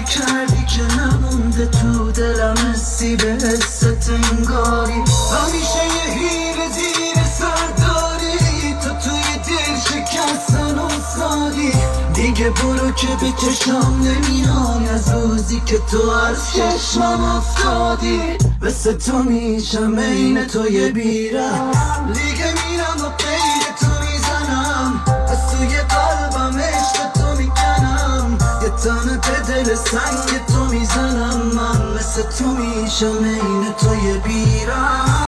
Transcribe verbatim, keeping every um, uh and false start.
کردی که نمونده تو دلم حسی به حست انگاری. همیشه یه حیله زیر سر داری، تو توی دل شکستن و سادی. دیگه برو که به چشم نمیای از روزی که تو از چشمم افتادی. مثل تو میشم عین تو یه بیره، دیگه میرم و غیر تو میزنم. از توی قلبم عشق تو میکنم، یه تنه به دل سنگ تو میزنم. من مثل تو میشم عین تو یه بیره.